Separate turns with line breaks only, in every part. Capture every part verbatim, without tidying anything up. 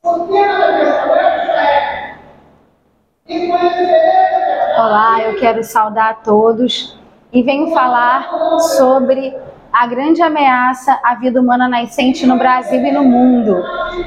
Olá, eu quero saudar a todos e venho falar sobre a grande ameaça à vida humana nascente no Brasil e no mundo.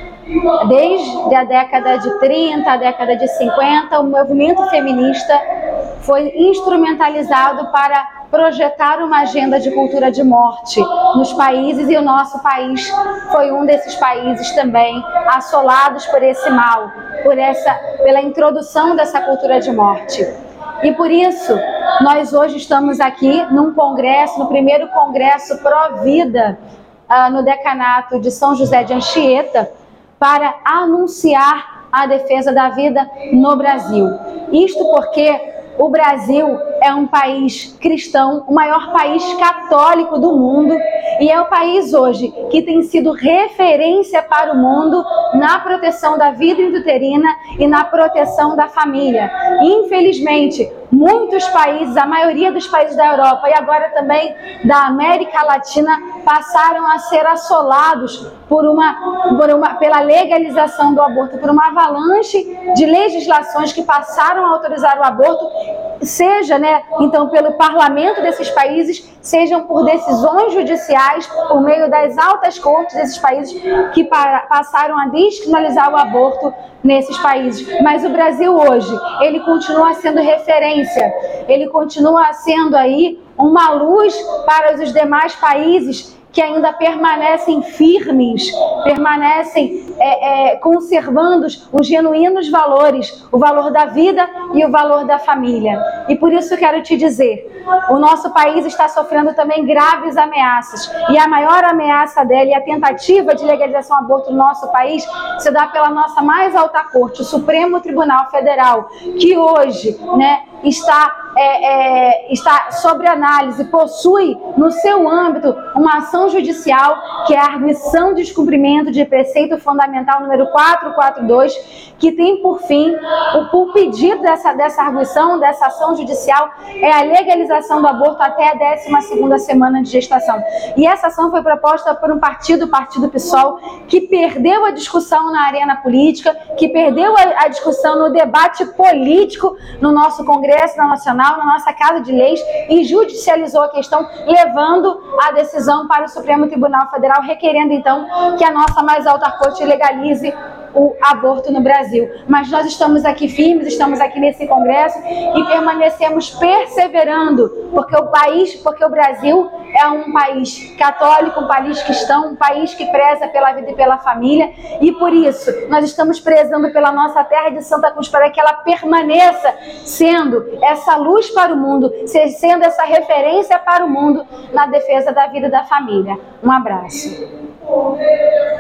Desde a década de trinta, a década de cinquenta, o movimento feminista foi instrumentalizado para projetar uma agenda de cultura de morte nos países, e o nosso país foi um desses países também assolados por esse mal, por essa, pela introdução dessa cultura de morte. E por isso, nós hoje estamos aqui num congresso, no primeiro congresso pró-vida, uh, no decanato de São José de Anchieta, para anunciar a defesa da vida no Brasil. Isto porque o Brasil é um país cristão, o maior país católico do mundo, e é o país hoje que tem sido referência para o mundo na proteção da vida intrauterina e na proteção da família. Infelizmente, muitos países, a maioria dos países da Europa e agora também da América Latina, passaram a ser assolados por uma, por uma, pela legalização do aborto, por uma avalanche de legislações que passaram a autorizar o aborto, seja, né, então, pelo parlamento desses países, sejam por decisões judiciais, por meio das altas cortes desses países, que para, passaram a descriminalizar o aborto nesses países. Mas o Brasil hoje, ele continua sendo referência, ele continua sendo aí uma luz para os demais países que ainda permanecem firmes, permanecem é, é, conservando os genuínos valores, o valor da vida e o valor da família. E por isso quero te dizer, o nosso país está sofrendo também graves ameaças, e a maior ameaça dela e a tentativa de legalização do aborto no nosso país se dá pela nossa mais alta corte, o Supremo Tribunal Federal, que hoje, né, está, é, é, está sob análise, possui no seu âmbito uma ação judicial, que é a arguição de descumprimento de preceito fundamental número quatrocentos e quarenta e dois, que tem por fim, o, o pedido dessa, dessa arguição, dessa ação judicial, é a legalização do aborto até a décima segunda semana de gestação. E essa ação foi proposta por um partido, o Partido PSOL, que perdeu a discussão na arena política, que perdeu a, a discussão no debate político no nosso Congresso Nacional, na nossa Casa de Leis, e judicializou a questão, levando a decisão para o Supremo Tribunal Federal, requerendo então que a nossa mais alta corte legalize o aborto no Brasil. Mas nós estamos aqui firmes, estamos aqui nesse congresso e permanecemos perseverando, porque o país, porque o Brasil é um país católico, um país cristão, um país que preza pela vida e pela família, e por isso nós estamos prezando pela nossa terra de Santa Cruz, para que ela permaneça sendo essa luz para o mundo, sendo essa referência para o mundo na defesa da vida e da família. Um abraço.